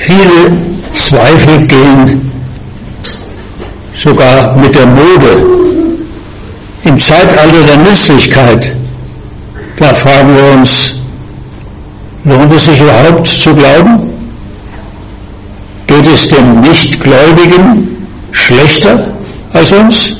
Viele Zweifel gehen sogar mit der Mode. Im Zeitalter der Nützlichkeit, da fragen wir uns, lohnt es sich überhaupt zu glauben? Geht es den Nichtgläubigen schlechter als uns?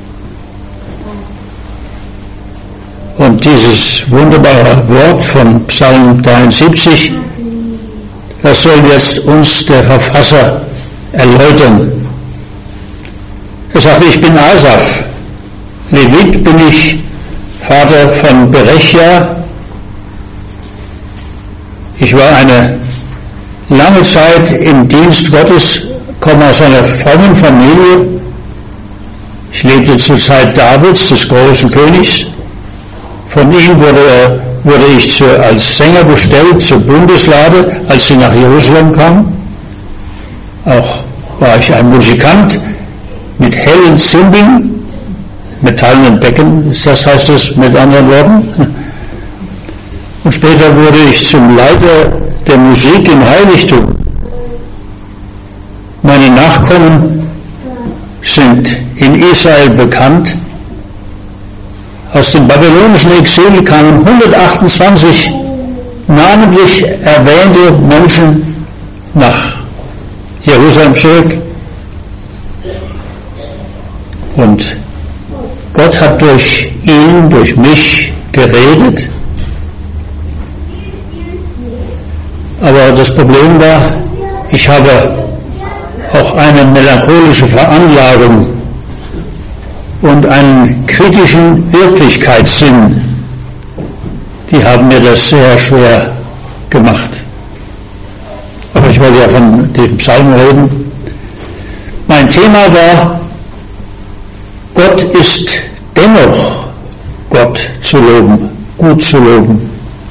Und dieses wunderbare Wort von Psalm 73, das soll jetzt uns der Verfasser erläutern. Er sagt, ich bin Asaf, Levit bin ich, Vater von Berechia. Ich war eine lange Zeit im Dienst Gottes, komme aus einer frommen Familie. Ich lebte zur Zeit Davids, des großen Königs. Von ihm wurde ich als Sänger bestellt zur Bundeslade, als sie nach Jerusalem kam. Auch war ich ein Musikant mit hellen Zimbeln, metallenen Becken, das heißt es mit anderen Worten. Und später wurde ich zum Leiter der Musik im Heiligtum. Meine Nachkommen sind in Israel bekannt. Aus dem babylonischen Exil kamen 128 namentlich erwähnte Menschen nach Jerusalem zurück. Und Gott hat durch ihn, durch mich geredet. Aber das Problem war, ich habe auch eine melancholische Veranlagung und einen kritischen Wirklichkeitssinn. Die haben mir das sehr schwer gemacht. Aber ich wollte ja von dem Psalm reden. Mein Thema war, Gott ist dennoch Gott zu loben, gut zu loben.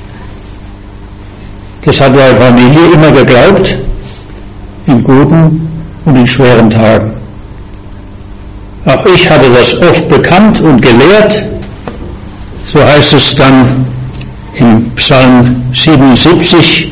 Das hat meine Familie immer geglaubt, in guten und in schweren Tagen. Auch ich hatte das oft bekannt und gelehrt. So heißt es dann im Psalm 77.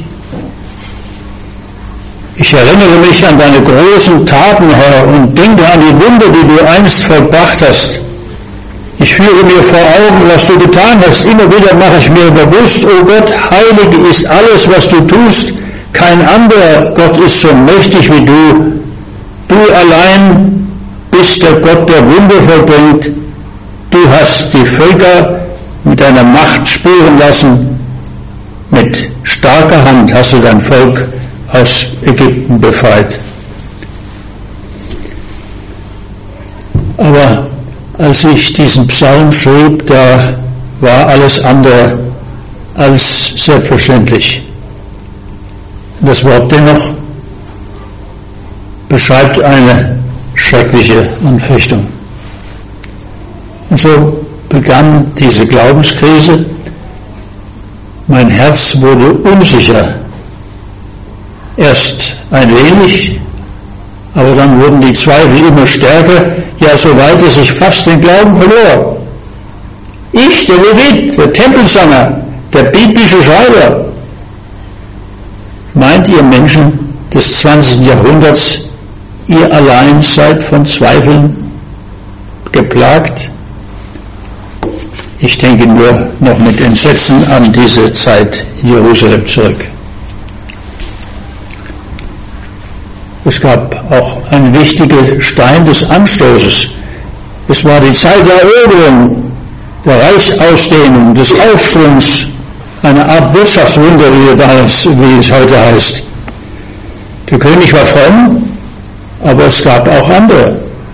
Ich erinnere mich an deine großen Taten, Herr, und denke an die Wunder, die du einst vollbracht hast. Ich führe mir vor Augen, was du getan hast. Immer wieder mache ich mir bewusst, o Gott, heilig ist alles, was du tust. Kein anderer Gott ist so mächtig wie du. Du allein bist der Gott, der Wunder vollbringt. Du hast die Völker mit deiner Macht spüren lassen. Mit starker Hand hast du dein Volk aus Ägypten befreit. Aber als ich diesen Psalm schrieb, da war alles andere als selbstverständlich. Das Wort dennoch beschreibt eine schreckliche Anfechtung. Und so begann diese Glaubenskrise. Mein Herz wurde unsicher. Erst ein wenig, aber dann wurden die Zweifel immer stärker, ja so weit, dass ich fast den Glauben verlor. Ich, der Levit, der Tempelsanger, der biblische Schreiber. Meint ihr Menschen des 20. Jahrhunderts, ihr allein seid von Zweifeln geplagt? Ich denke nur noch mit Entsetzen an diese Zeit in Jerusalem zurück. Es gab auch einen wichtigen Stein des Anstoßes. Es war die Zeit der Eroberung, der Reichsausdehnung, des Aufschwungs, eine Art Wirtschaftswunder, wie es heute heißt. Der König war fromm, aber es gab auch andere.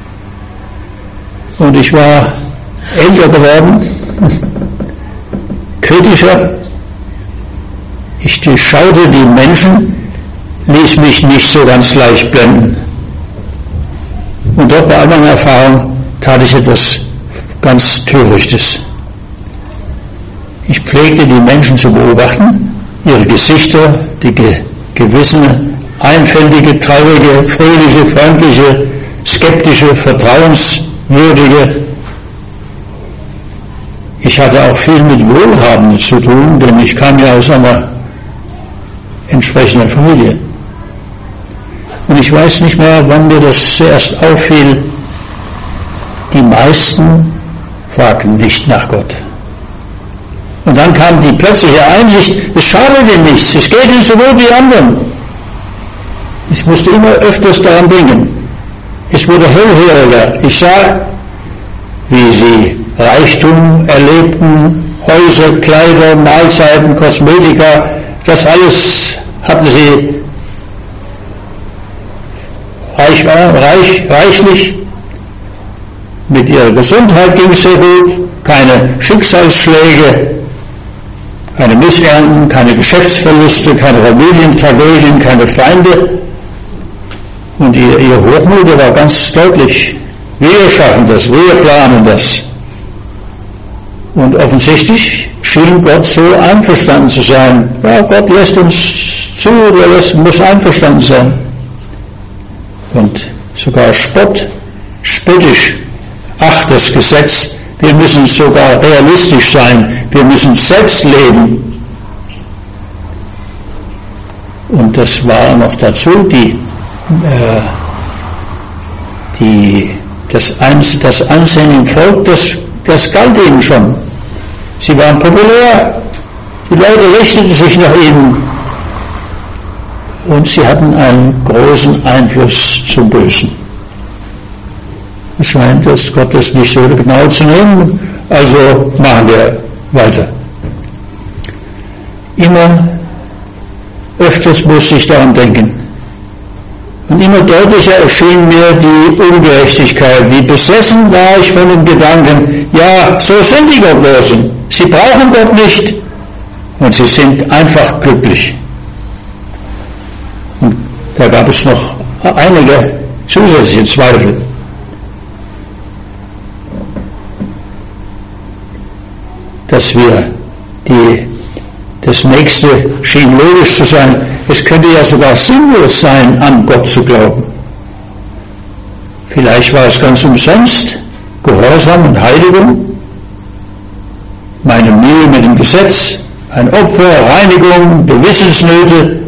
Und ich war älter geworden, kritischer. Ich durchschaute die Menschen, ließ mich nicht so ganz leicht blenden. Und doch bei all meiner Erfahrung tat ich etwas ganz Törichtes. Ich pflegte die Menschen zu beobachten, ihre Gesichter, die gewissene, einfältige, traurige, fröhliche, freundliche, skeptische, vertrauenswürdige. Ich hatte auch viel mit Wohlhabenden zu tun, denn ich kam ja aus einer entsprechenden Familie. Und ich weiß nicht mehr, wann mir das zuerst auffiel. Die meisten fragten nicht nach Gott. Und dann kam die plötzliche Einsicht, es schadet ihnen nichts, es geht ihnen so gut wie anderen. Ich musste immer öfters daran denken. Es wurde hellhöriger. Ich sah, wie sie Reichtum erlebten, Häuser, Kleider, Mahlzeiten, Kosmetika, das alles hatten sie reichlich. Mit ihrer Gesundheit ging es sehr gut, keine Schicksalsschläge, keine Missernten, keine Geschäftsverluste, keine Familientragödien, keine Feinde. Und ihr Hochmut war ganz deutlich, wir schaffen das, wir planen das. Und offensichtlich schien Gott so einverstanden zu sein. Ja, Gott lässt uns zu, muss einverstanden sein. Und sogar spöttisch, ach, das Gesetz, wir müssen sogar realistisch sein, wir müssen selbst leben. Und das war noch dazu das Ansehen im Volk, das galt ihnen schon. Sie waren populär, die Leute richteten sich nach ihnen und sie hatten einen großen Einfluss zum Bösen. Es scheint, dass Gott das nicht so genau zu nehmen, also machen wir weiter. Immer öfters musste ich daran denken. Und immer deutlicher erschien mir die Ungerechtigkeit. Wie besessen war ich von dem Gedanken, ja, so sind die Gottlosen. Sie brauchen Gott nicht und sie sind einfach glücklich. Und da gab es noch einige zusätzliche Zweifel. Dass wir das Nächste schien logisch zu sein. Es könnte ja sogar sinnlos sein, an Gott zu glauben. Vielleicht war es ganz umsonst, Gehorsam und Heiligung, meine Mühe mit dem Gesetz, ein Opfer, Reinigung, Gewissensnöte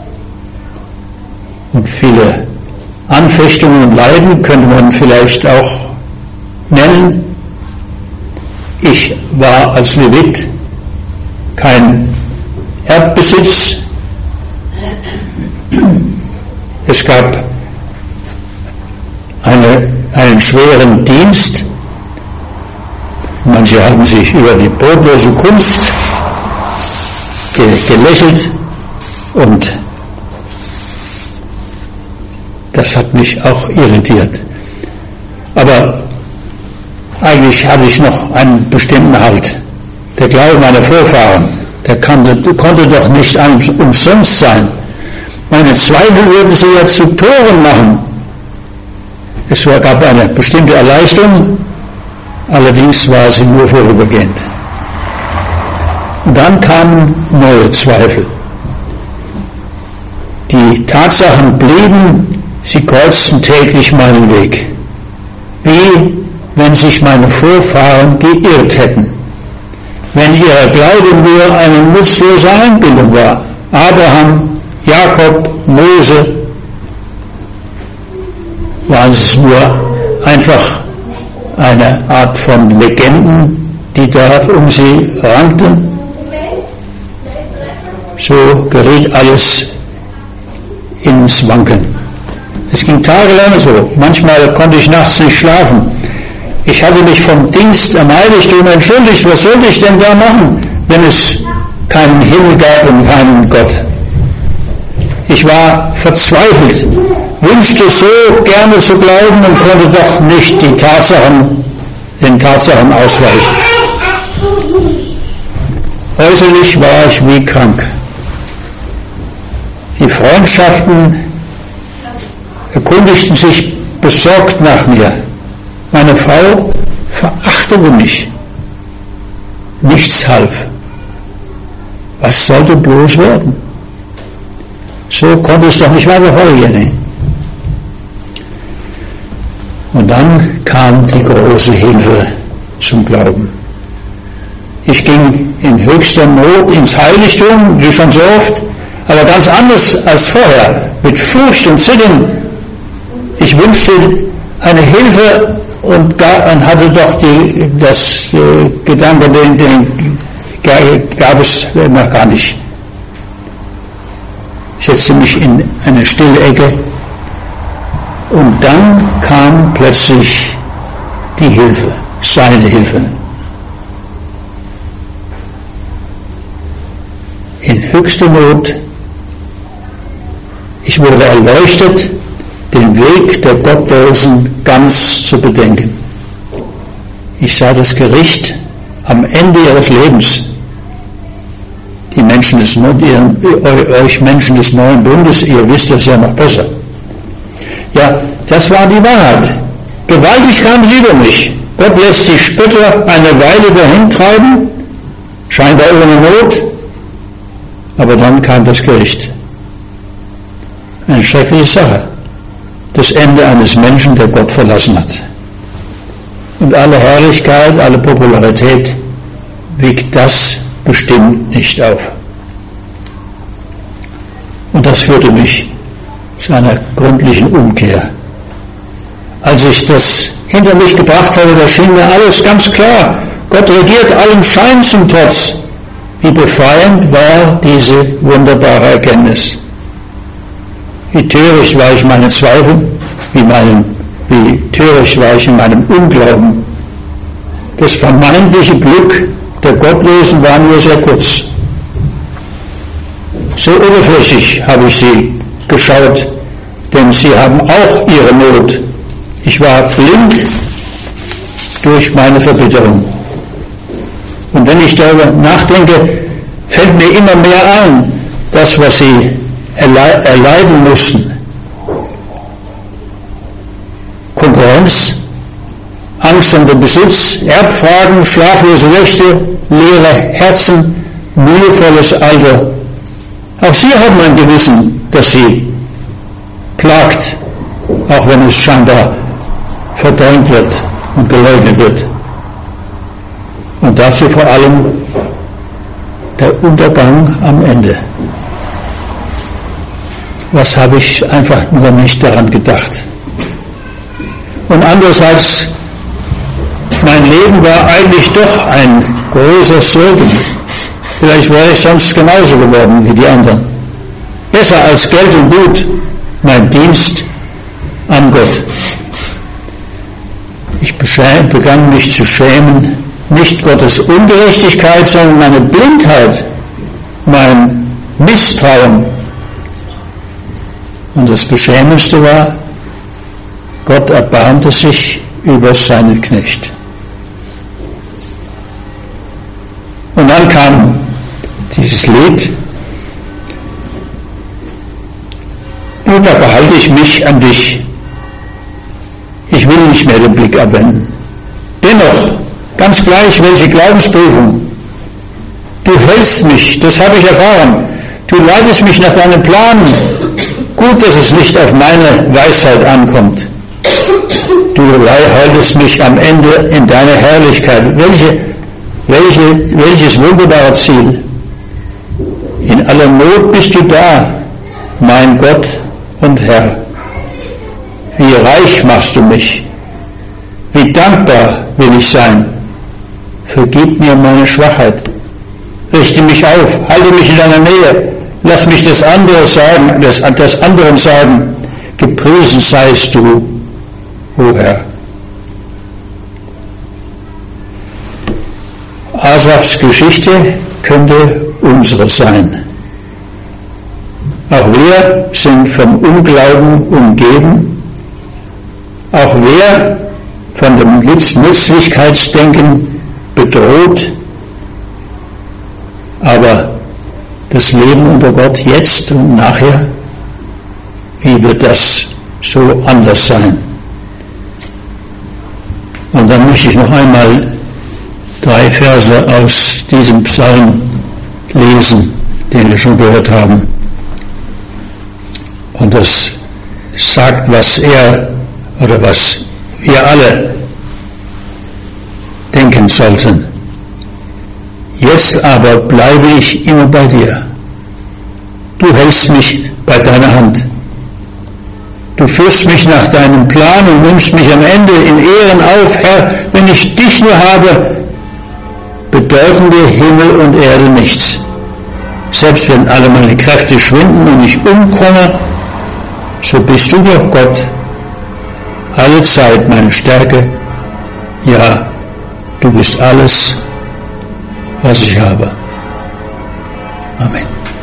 und viele Anfechtungen und Leiden könnte man vielleicht auch nennen. Ich war als Levit kein Erbbesitz. Es gab einen schweren Dienst. Manche haben sich über die brotlose Kunst gelächelt und das hat mich auch irritiert. Aber eigentlich hatte ich noch einen bestimmten Halt. Der Glaube meiner Vorfahren, der konnte doch nicht umsonst sein. Meine Zweifel würden sie ja zu Toren machen. Es gab eine bestimmte Erleichterung, allerdings war sie nur vorübergehend. Und dann kamen neue Zweifel. Die Tatsachen blieben, sie kreuzten täglich meinen Weg. Wie wenn sich meine Vorfahren geirrt hätten. Wenn ihr Glaube nur eine nutzlose Einbildung war. Abraham, Jakob, Mose, waren es nur einfach eine Art von Legenden, die da um sie rankten. So geriet alles ins Wanken. Es ging tagelang so. Manchmal konnte ich nachts nicht schlafen. Ich hatte mich vom Dienst am Heiligtum entschuldigt. Was sollte ich denn da machen, wenn es keinen Himmel gab und keinen Gott? Ich war verzweifelt, wünschte so gerne zu glauben und konnte doch nicht den Tatsachen ausweichen. Äußerlich war ich wie krank. Die Freundschaften erkundigten sich besorgt nach mir. Meine Frau verachtete mich. Nichts half. Was sollte bloß werden? So konnte es doch nicht weiter vorgehen. Und dann kam die große Hilfe zum Glauben. Ich ging in höchster Not ins Heiligtum, wie schon so oft, aber ganz anders als vorher, mit Furcht und Zittern. Ich wünschte eine Hilfe und hatte doch das Gedanke, den gab es noch gar nicht. Ich setzte mich in eine stille Ecke und dann kam plötzlich die Hilfe, seine Hilfe. In höchster Not. Ich wurde erleuchtet, den Weg der Gottlosen ganz zu bedenken. Ich sah das Gericht am Ende ihres Lebens. Die Menschen euch Menschen des neuen Bundes, ihr wisst das ja noch besser. Ja, das war die Wahrheit. Gewaltig kam sie über mich. Gott lässt die Spötter eine Weile dahin treiben, scheinbar ohne Not, aber dann kam das Gericht. Eine schreckliche Sache. Das Ende eines Menschen, der Gott verlassen hat. Und alle Herrlichkeit, alle Popularität wiegt das bestimmt nicht auf. Und das führte mich zu einer gründlichen Umkehr. Als ich das hinter mich gebracht hatte, da schien mir alles ganz klar. Gott regiert allem Schein zum Trotz. Wie befreiend war diese wunderbare Erkenntnis. Wie töricht war ich meine Zweifel, wie töricht war ich in meinem Unglauben. Das vermeintliche Glück der Gottlosen war nur sehr kurz. So oberflächlich habe ich sie geschaut, denn sie haben auch ihre Not. Ich war blind durch meine Verbitterung. Und wenn ich darüber nachdenke, fällt mir immer mehr ein, das, was sie erleiden mussten. Konkurrenz, Angst um den Besitz, Erbfragen, schlaflose Nächte, leere Herzen, mühevolles Alter. Auch sie haben ein Gewissen, das sie plagt, auch wenn es scheinbar verdrängt wird und geleugnet wird. Und dazu vor allem der Untergang am Ende. Was habe ich einfach nur nicht daran gedacht? Und andererseits, mein Leben war eigentlich doch ein großer Segen. Vielleicht wäre ich sonst genauso geworden wie die anderen. Besser als Geld und Gut, mein Dienst an Gott. Ich begann mich zu schämen, nicht Gottes Ungerechtigkeit, sondern meine Blindheit, mein Misstrauen. Und das Beschämendste war, Gott erbarmte sich über seinen Knecht. Und dann kam dieses Lied, nun, da behalte ich mich an dich. Ich will nicht mehr den Blick abwenden. Dennoch, ganz gleich, welche Glaubensprüfung. Du hältst mich, das habe ich erfahren. Du leitest mich nach deinem Plan. Gut, dass es nicht auf meine Weisheit ankommt. Du haltest mich am Ende in deiner Herrlichkeit. Welches wunderbare Ziel. In aller Not bist du da, mein Gott und Herr. Wie reich machst du mich. Wie dankbar will ich sein. Vergib mir meine Schwachheit. Richte mich auf, halte mich in deiner Nähe. Lass mich des anderen sagen, gepriesen seist du, o Herr. Asafs Geschichte könnte unsere sein. Auch wir sind vom Unglauben umgeben. Auch wir von dem Nützlichkeitsdenken bedroht. Aber das Leben unter Gott jetzt und nachher, wie wird das so anders sein? Und dann möchte ich noch einmal 3 Verse aus diesem Psalm lesen, den wir schon gehört haben. Und das sagt, was wir alle denken sollten. Jetzt aber bleibe ich immer bei dir. du hältst mich bei deiner Hand. Du führst mich nach deinem Plan und nimmst mich am Ende in Ehren auf. Herr, wenn ich dich nur habe, bedeuten dir Himmel und Erde nichts. Selbst wenn alle meine Kräfte schwinden und ich umkomme, so bist du doch Gott. Alle Zeit meine Stärke. Ja, du bist alles, was ich habe. Amen.